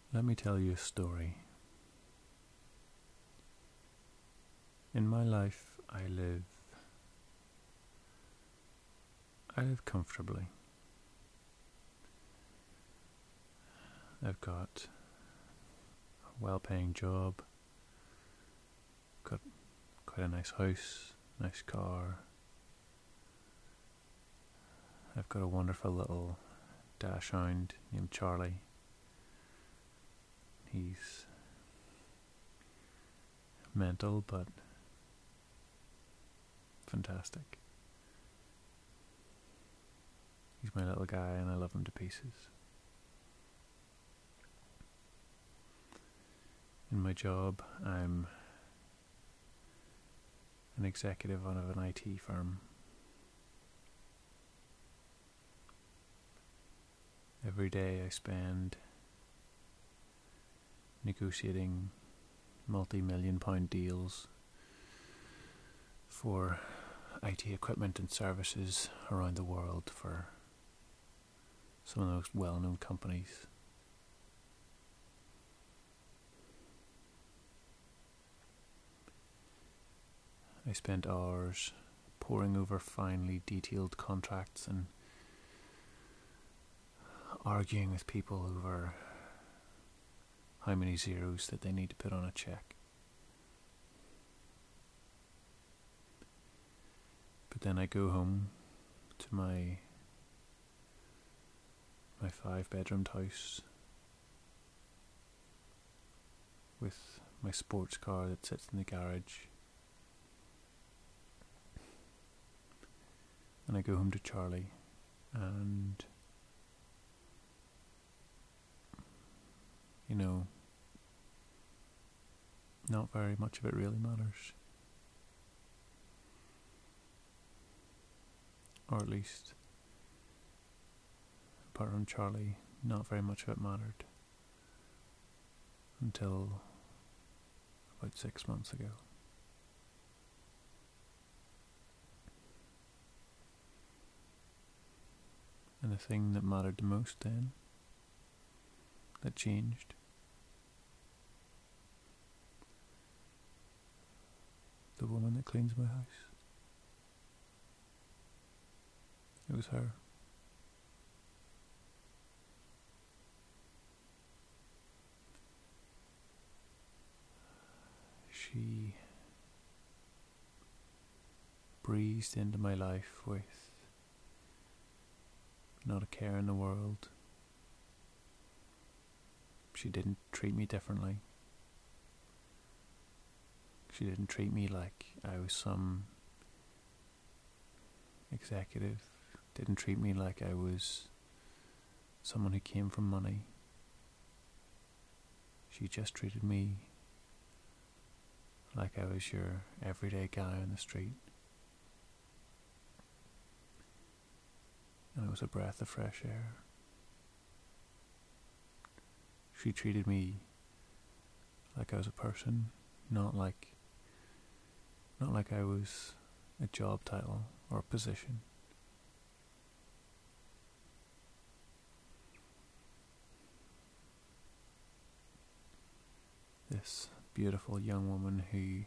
Let me tell you a story. In my life, I live comfortably. I've got a well-paying job, got quite a nice house, nice car. I've got a wonderful little dachshund named Charlie. He's mental but fantastic. He's my little guy and I love him to pieces. In my job, I'm an executive of an IT firm. Every day I spend negotiating multi-million-pound deals for IT equipment and services around the world for some of those well-known companies. I spent hours poring over finely detailed contracts and arguing with people over how many zeros that they need to put on a check. But then I go home to my 5-bedroomed house with my sports car that sits in the garage, and I go home to Charlie, and not very much of it really matters. Or at least, apart from Charlie, not very much of it mattered until about 6 months ago. And the thing that mattered the most then, that changed, the woman that cleans my house. It was her. She breezed into my life with not a care in the world. She didn't treat me differently. She didn't treat me like I was some executive. Didn't treat me like I was someone who came from money. She just treated me like I was your everyday guy on the street. And it was a breath of fresh air. She treated me like I was a person, not like I was a job title or a position. This beautiful young woman who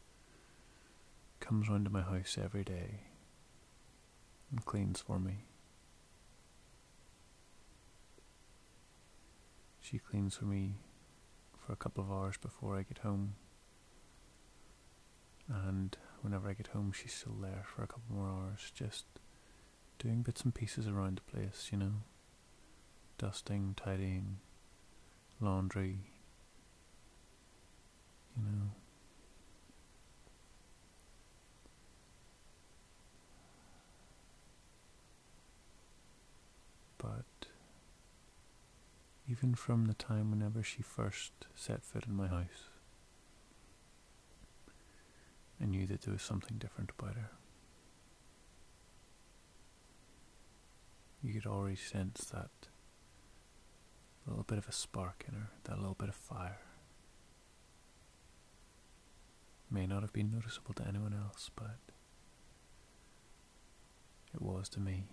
comes round to my house every day and cleans for me. She cleans for me for a couple of hours before I get home, and whenever I get home she's still there for a couple more hours, just doing bits and pieces around the place, dusting, tidying, laundry, But even from the time whenever she first set foot in my house, I knew that there was something different about her. You could already sense that little bit of a spark in her, that little bit of fire. May not have been noticeable to anyone else, but it was to me.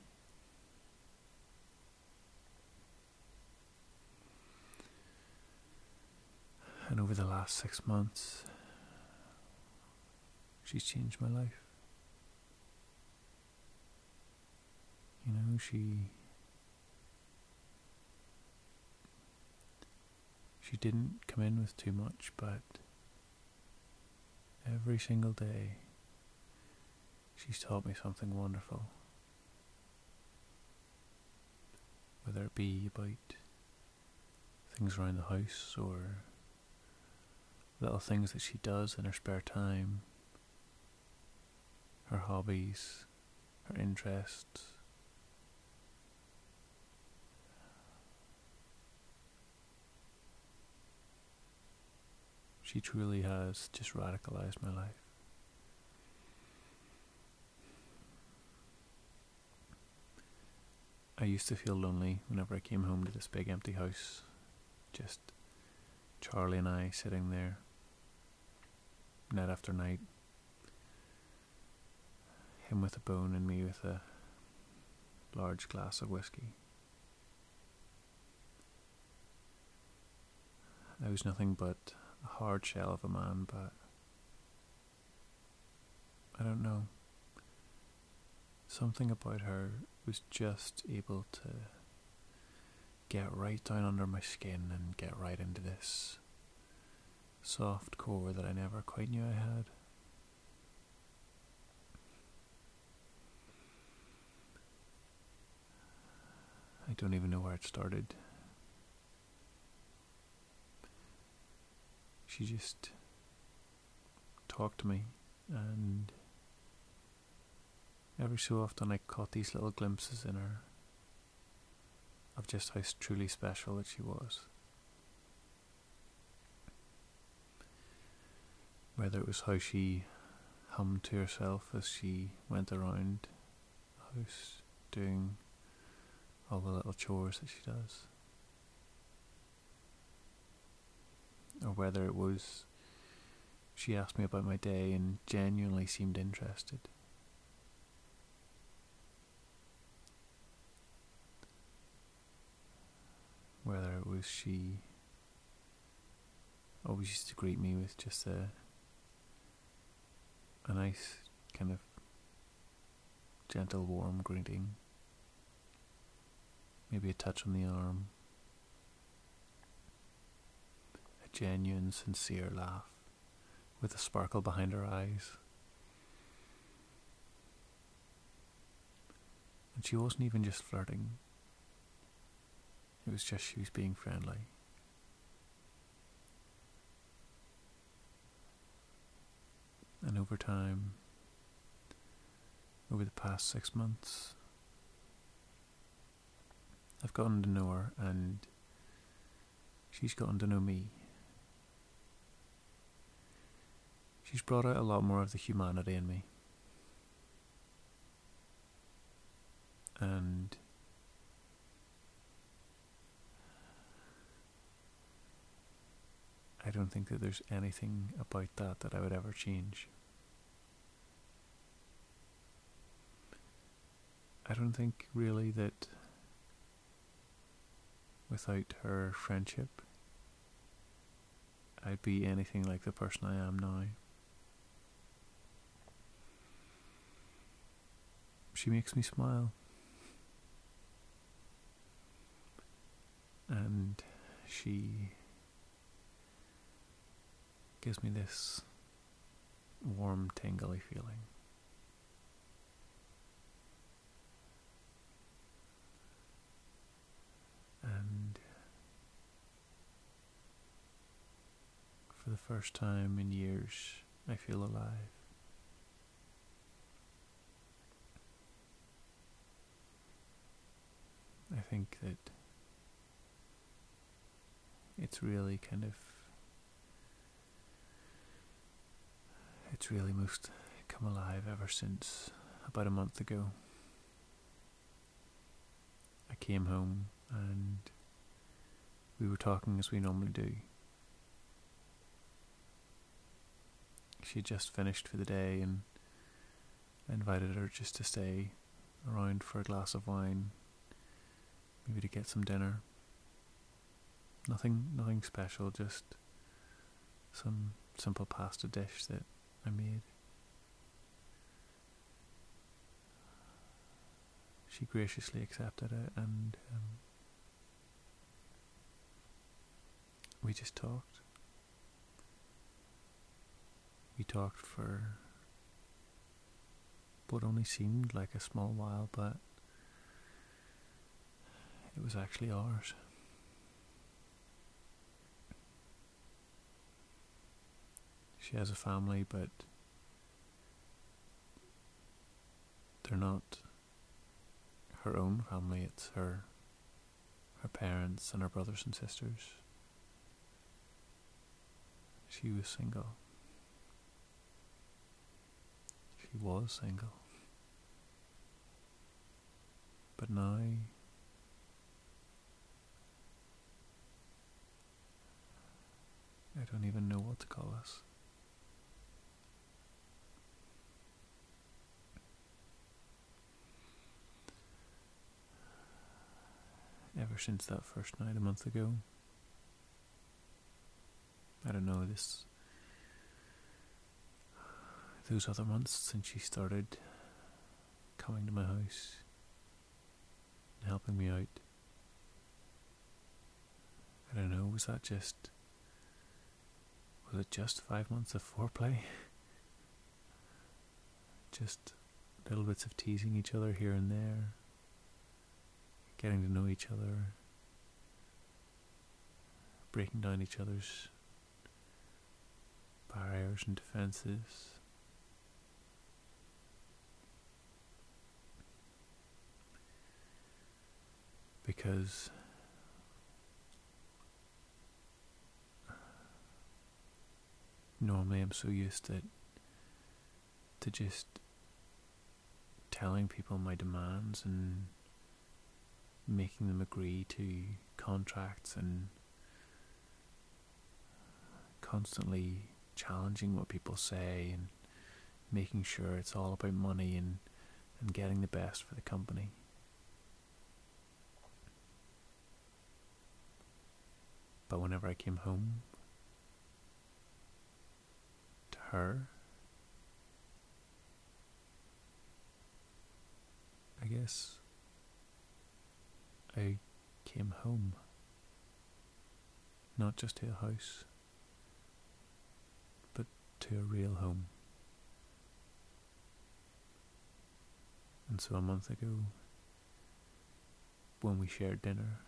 And over the last 6 months, she's changed my life. You know, she didn't come in with too much, but every single day she's taught me something wonderful. Whether it be about things around the house or little things that she does in her spare time, her hobbies, her interests. She truly has just radicalized my life. I used to feel lonely whenever I came home to this big empty house. Just Charlie and I sitting there, night after night. Him with a bone and me with a large glass of whiskey. I was nothing but a hard shell of a man, but I don't know. Something about her was just able to get right down under my skin and get right into this soft core that I never quite knew I had. I don't even know where it started. She just talked to me, and every so often I caught these little glimpses in her of just how truly special that she was. Whether it was how she hummed to herself as she went around the house doing all the little chores that she does, or whether it was she asked me about my day and genuinely seemed interested. Whether it was she always used to greet me with just a nice kind of gentle, warm greeting, maybe a touch on the arm, a genuine, sincere laugh with a sparkle behind her eyes. And she wasn't even just flirting. It was just she was being friendly. And over time, over the past 6 months, I've gotten to know her and she's gotten to know me. She's brought out a lot more of the humanity in me. And I don't think that there's anything about that I would ever change. I don't think really that without her friendship I'd be anything like the person I am now. She makes me smile. And she gives me this warm, tingly feeling. And for the first time in years, I feel alive. I think that it's really most come alive ever since about a month ago. I came home and we were talking as we normally do. She had just finished for the day and I invited her just to stay around for a glass of wine, maybe to get some dinner. Nothing special, just some simple pasta dish that I made. She graciously accepted it, and we just talked. We talked for what only seemed like a small while, but it was actually hours. She has a family, but they're not her own family. It's her parents and her brothers and sisters. She was single. She was single. But now I don't even know what to call us. Ever since that first night a month ago, I don't know, those other months since she started coming to my house and helping me out, I don't know, was it just 5 months of foreplay? Just little bits of teasing each other here and there, getting to know each other, breaking down each other's barriers and defences. Because normally I'm so used to just telling people my demands and making them agree to contracts and constantly challenging what people say and making sure it's all about money and getting the best for the company. But whenever I came home to her, I guess I came home, not just to a house, but to a real home. And so a month ago, when we shared dinner,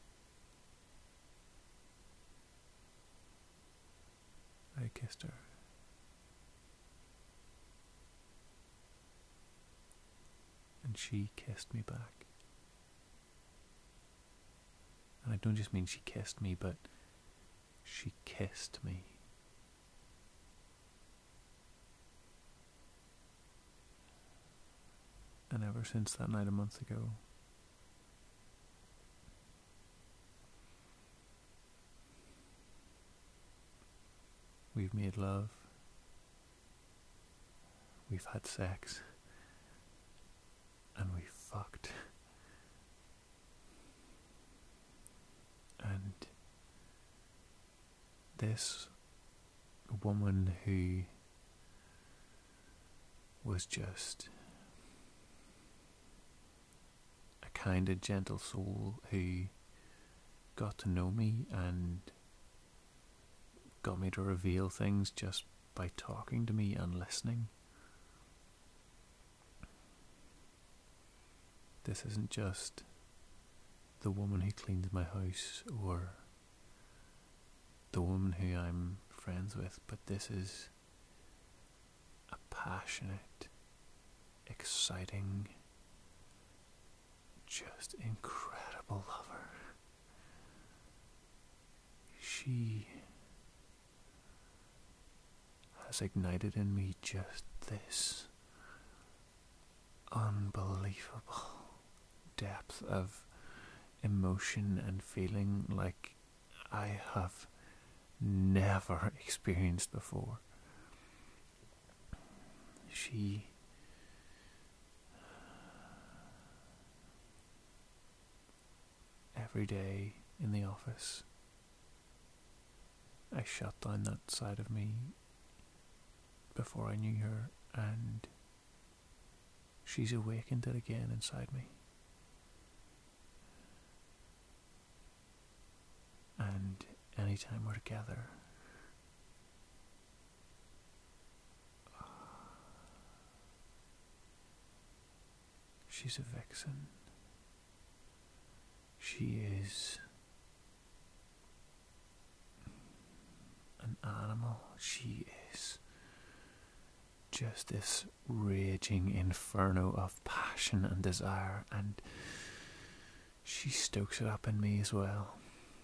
I kissed her. And she kissed me back. And I don't just mean she kissed me, but she kissed me. And ever since that night a month ago, we've made love, we've had sex, and we fucked. And this woman who was just a kind and gentle soul who got to know me and got me to reveal things just by talking to me and listening. This isn't just the woman who cleans my house or the woman who I'm friends with, but this is a passionate, exciting, just incredible lover. She has ignited in me just this unbelievable depth of emotion and feeling like I have never experienced before. She every day in the office I shut down that side of me before I knew her, and she's awakened it again inside me. And anytime we're together, she's a vixen. She is an animal. She is just this raging inferno of passion and desire, and she stokes it up in me as well.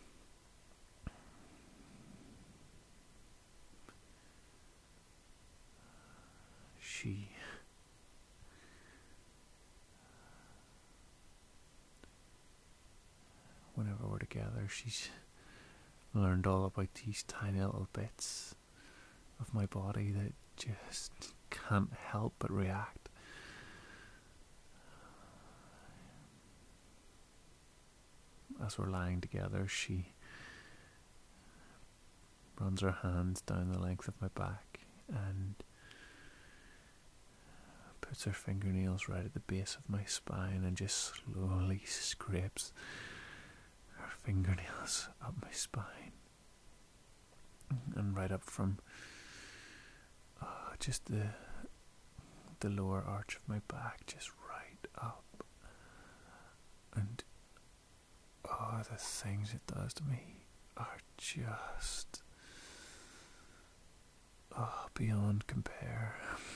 Whenever we're together, she's learned all about these tiny little bits of my body that just can't help but react. As we're lying together, she runs her hands down the length of my back and puts her fingernails right at the base of my spine and just slowly scrapes her fingernails up my spine and right up from just the lower arch of my back, just right up. And the things it does to me are just beyond compare.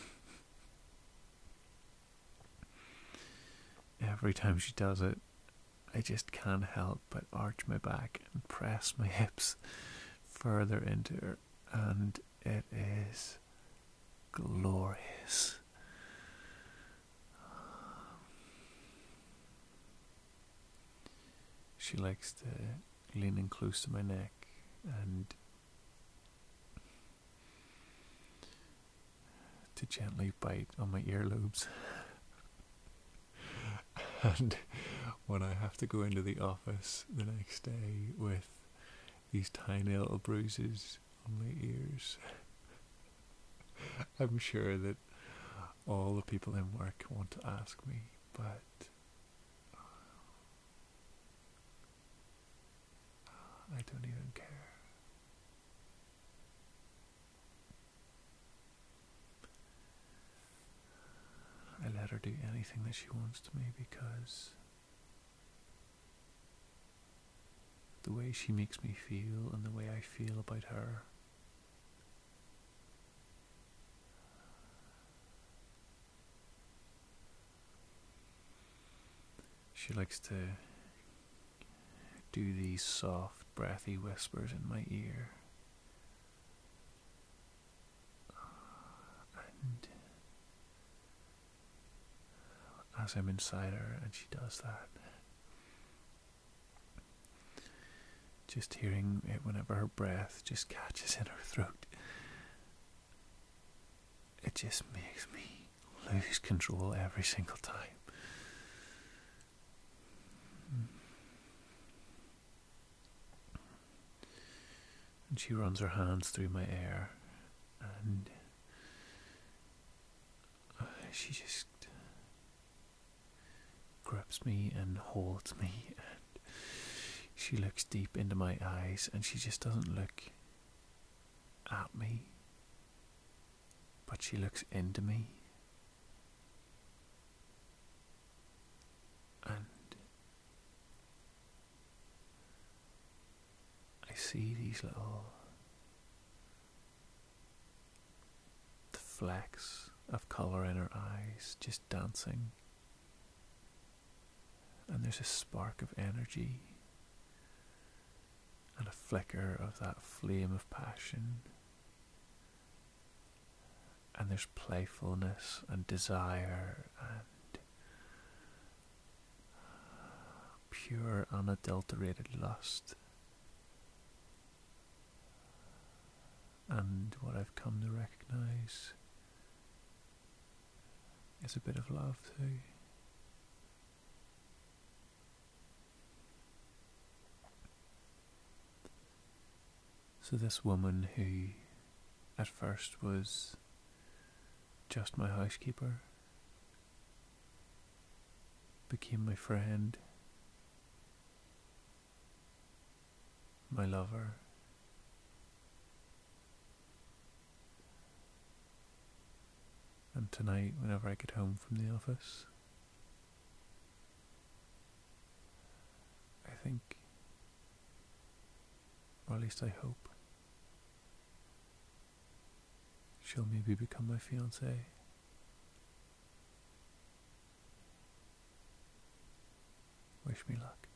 Every time she does it, I just can't help but arch my back and press my hips further into her, and it is glorious. She likes to lean in close to my neck and to gently bite on my earlobes. And when I have to go into the office the next day with these tiny little bruises on my ears, I'm sure that all the people in work want to ask me, but I don't even care. I let her do anything that she wants to me because the way she makes me feel and the way I feel about her she likes to do these soft, breathy whispers in my ear. And as I'm inside her and she does that, just hearing it whenever her breath just catches in her throat, it just makes me lose control every single time. And she runs her hands through my hair and she just grips me and holds me, and she looks deep into my eyes, and she just doesn't look at me, but she looks into me, and I see these little flecks of colour in her eyes just dancing, and there's a spark of energy and a flicker of that flame of passion, and there's playfulness and desire and pure unadulterated lust. And what I've come to recognise is a bit of love too. So this woman who at first was just my housekeeper became my friend, my lover, and tonight whenever I get home from the office, I think, or at least I hope, she'll maybe become my fiancée. Wish me luck.